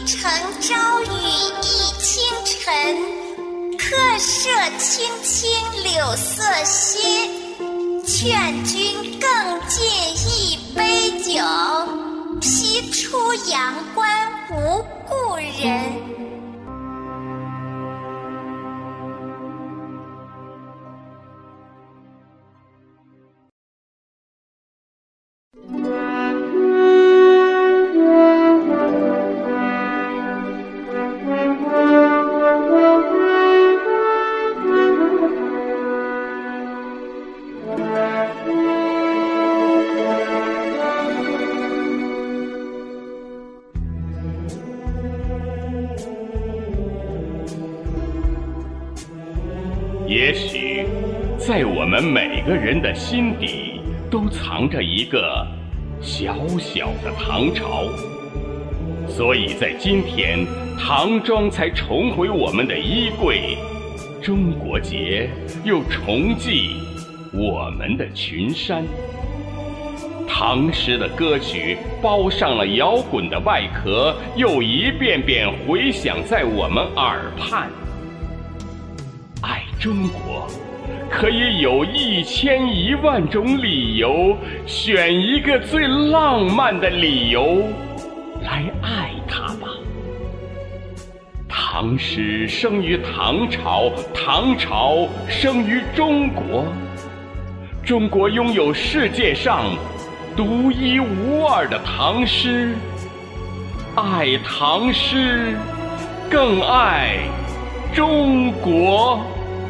城朝雨浥轻尘，客舍青青柳色新。劝君更尽一杯酒，批出阳关无故人。 也许在我们每个人的心底都藏着一个小小的唐朝，所以在今天唐装才重回我们的衣柜，中国结又重系我们的群山。唐诗的歌曲包上了摇滚的外壳，又一遍遍回响在我们耳畔。爱中国可以有1000-10000种理由，选一个最浪漫的理由来爱它吧。唐诗生于唐朝，唐朝生于中国。中国拥有世界上独一无二的唐诗，爱唐诗，更爱中国。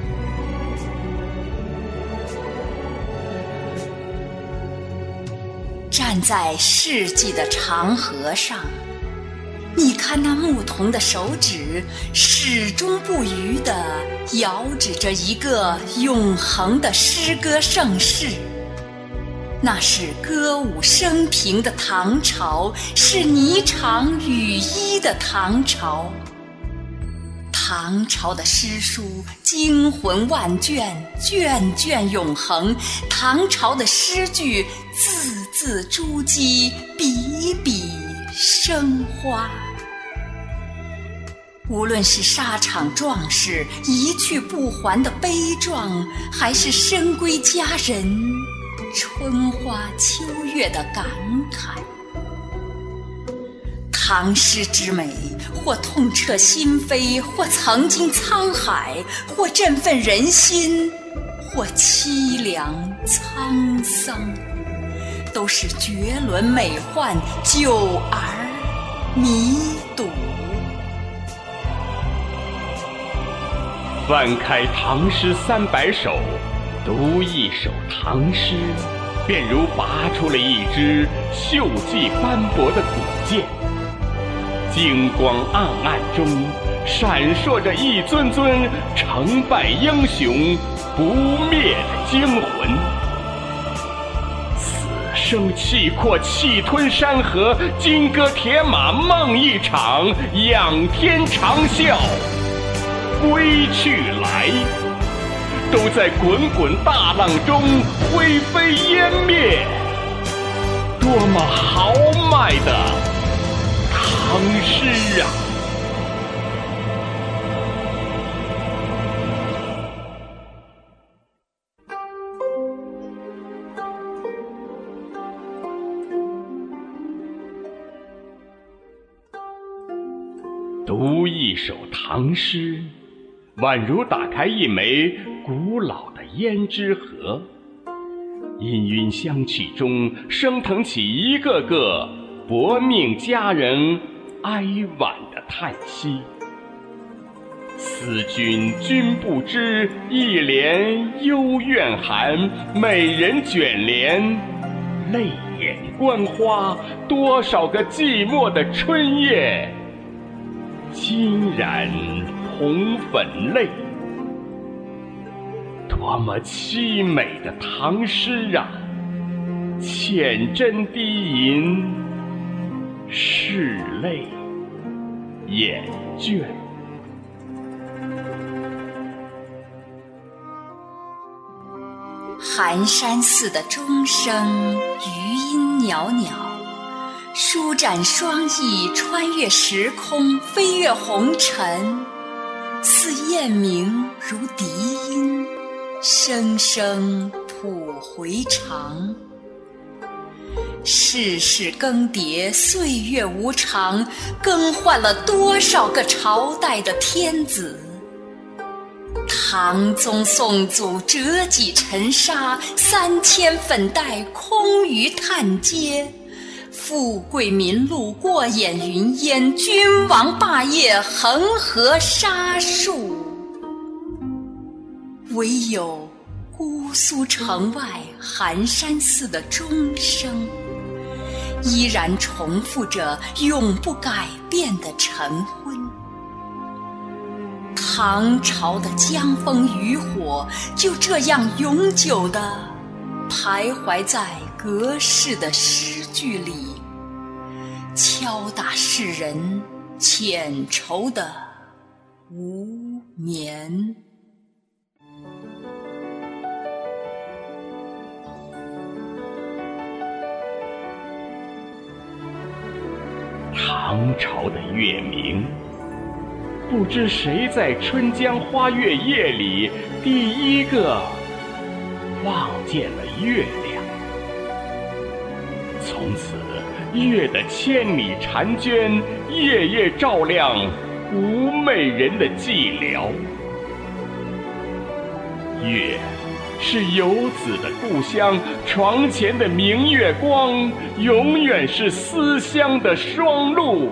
站在世纪的长河上，你看那牧童的手指始终不渝地遥指着一个永恒的诗歌盛世。那是歌舞升平的唐朝，是霓裳羽衣的唐朝。唐朝的诗书惊魂万卷，卷卷永恒。唐朝的诗句字字珠玑，笔笔生花。无论是沙场壮士一去不还的悲壮，还是深闺佳人春花秋月的感慨，唐诗之美，或痛彻心扉，或曾经沧海，或振奋人心，或凄凉沧桑，都是绝伦美奂，久而弥笃。 翻开唐诗300首，读一首唐诗，便如拔出了一支锈迹斑驳的古剑，金光暗暗中闪烁着一尊尊成败英雄不灭的精魂。此生气阔，气吞山河，金戈铁马梦一场，仰天长啸归去来，都在滚滚大浪中灰飞烟灭。多么豪迈的唐诗啊！读一首唐诗，宛如打开一枚古老的胭脂盒，氤氲香气中升腾起一个个薄命佳人哀婉的叹息。思君君不知，一帘幽怨寒，美人卷帘泪眼观花，多少个寂寞的春夜浸染红粉泪。多么凄美的唐诗啊，浅斟低吟，拭泪眼倦。 寒山寺的钟声余音袅袅， 舒展双翼，穿越时空，飞越红尘，似雁鸣，如笛音，声声吐回肠。世事更迭，岁月无常，更换了多少个朝代的天子。唐宗宋祖，折戟沉沙，3000粉黛，空余炭阶。富贵民禄，过眼云烟，君王霸业，恒河沙数。唯有姑苏城外寒山寺的钟声，依然重复着永不改变的晨昏。唐朝的江枫渔火，就这样永久地徘徊在隔世的诗句里，敲打世人浅愁的无眠。 唐朝的月明，不知谁在春江花月夜里第一个望见了月亮。从此月的千里婵娟，夜夜照亮无媚人的寂寥。月是游子的故乡，床前的明月光，永远是思乡的双路。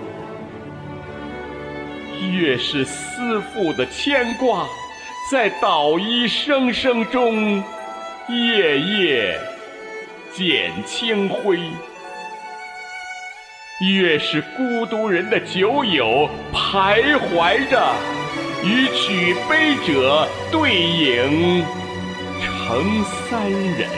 月是思妇的牵挂，在捣衣声声中，夜夜减轻灰。月是孤独人的酒友，徘徊着，与举杯者对影成三人。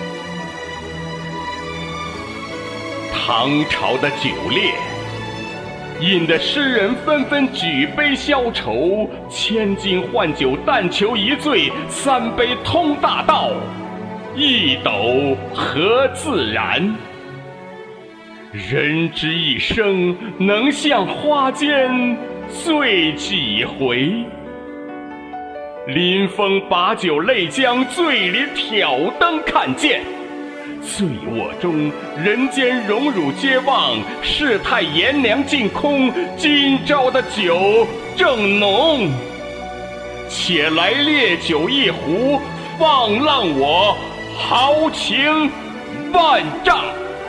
唐朝的酒烈，引得诗人纷纷举杯消愁，千金换酒，但求一醉，三杯通大道，一斗合自然。人之一生，能向花间醉几回？临风把酒泪将，醉里挑灯看剑。醉卧中，人间荣辱皆忘，世态炎凉尽空。今朝的酒正浓，且来烈酒一壶，放浪我豪情万丈。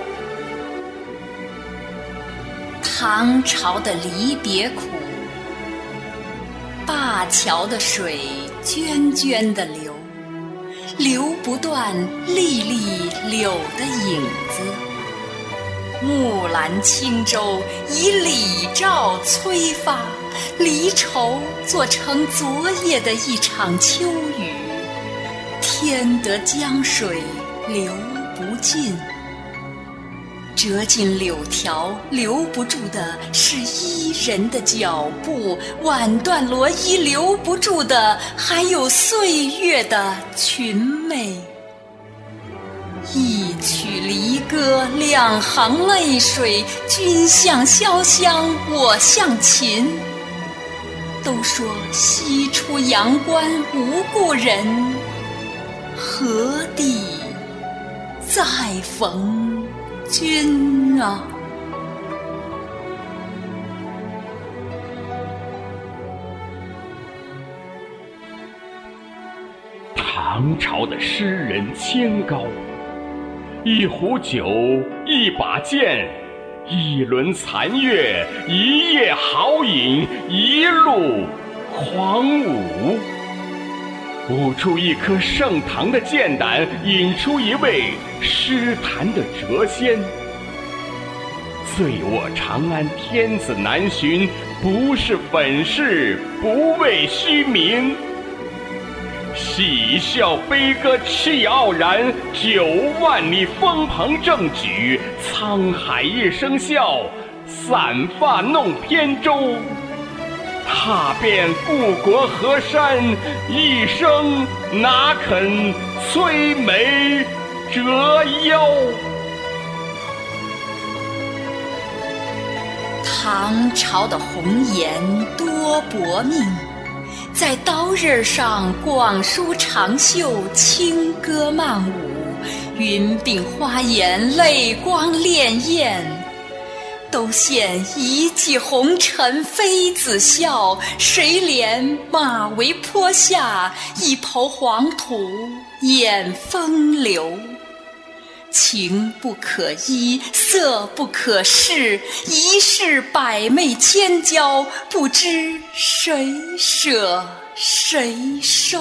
唐朝的离别苦，灞桥的水涓涓地流，流不断历历柳的影子。木兰轻舟以李照催发，离愁做成昨夜的一场秋雨。天得江水流不尽，折尽柳条，留不住的是伊人的脚步；挽断罗衣，留不住的还有岁月的裙袂。一曲离歌，两行泪水，君向潇湘，我向秦。都说西出阳关无故人，何地再逢君啊！ 唐朝的诗人清高，一壶酒，一把剑，一轮残月，一夜豪饮，一路狂舞。舞出一颗盛唐的剑胆，引出一位诗坛的谪仙。醉卧长安，天子难寻，不是粉饰，不为虚名。喜笑悲歌气傲然，9万里风鹏正举，沧海一声笑，散发弄扁舟。踏遍故国河山，一生哪肯摧眉折腰。 唐朝的红颜多薄命，在刀刃上广书长袖，轻歌曼舞，云鬓花颜，泪光潋滟。都羡一骑红尘妃子笑，谁怜马嵬坡下，一抔黄土掩风流。情不可依，色不可视，一世百媚千娇，不知谁舍谁收。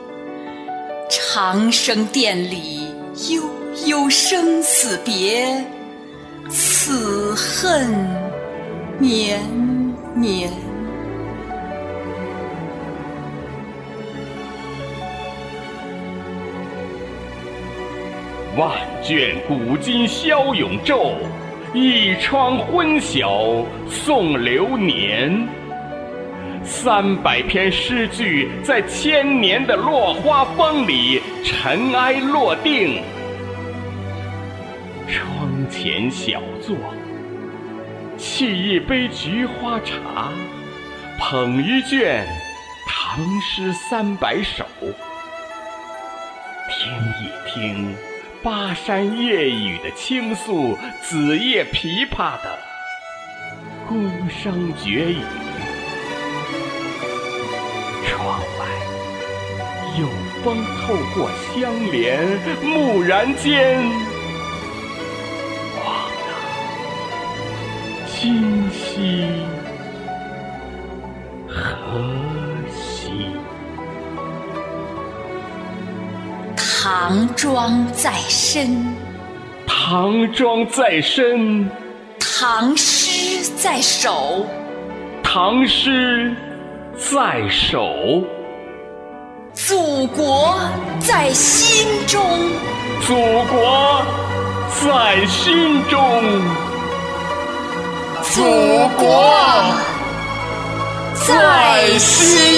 长生殿里悠悠生死别，此恨绵绵。 万卷古今消永昼，一窗昏晓送流年。300篇诗句在千年的落花风里尘埃落定。窗前小坐，沏一杯菊花茶，捧一卷唐诗300首，听一听巴山夜雨的倾诉，子夜琵琶的宫声绝语。窗外有风透过香帘，蓦然间望得今夕何夕。 唐庄在身， 唐庄在身， 唐诗在手， 唐诗在手， 祖国在心中， 祖国在心中， 祖国在心